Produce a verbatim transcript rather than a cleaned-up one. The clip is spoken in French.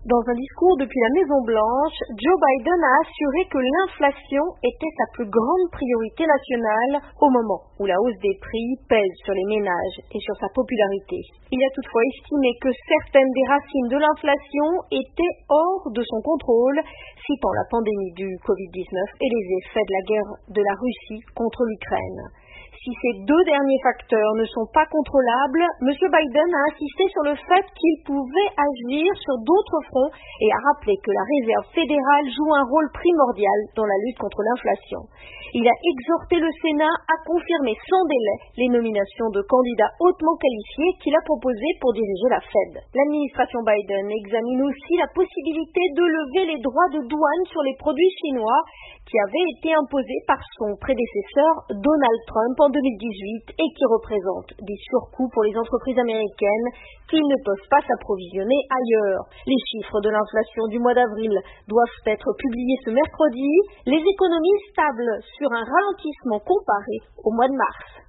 Dans un discours depuis la Maison-Blanche, Joe Biden a assuré que l'inflation était sa plus grande priorité nationale au moment où la hausse des prix pèse sur les ménages et sur sa popularité. Il a toutefois estimé que certaines des racines de l'inflation étaient hors de son contrôle, citant la pandémie du covid dix-neuf et les effets de la guerre de la Russie contre l'Ukraine. Si ces deux derniers facteurs ne sont pas contrôlables, M. Biden a insisté sur le fait qu'il pouvait agir sur d'autres fronts et a rappelé que la Réserve fédérale joue un rôle primordial dans la lutte contre l'inflation. Il a exhorté le Sénat à confirmer sans délai les nominations de candidats hautement qualifiés qu'il a proposés pour diriger la Fed. L'administration Biden examine aussi la possibilité de lever les droits de douane sur les produits chinois qui avaient été imposés par son prédécesseur Donald Trump en deux mille dix-huit et qui représentent des surcoûts pour les entreprises américaines qui ne peuvent pas s'approvisionner ailleurs. Les chiffres de l'inflation du mois d'avril doivent être publiés ce mercredi. Les économies stables sur un ralentissement comparé au mois de mars.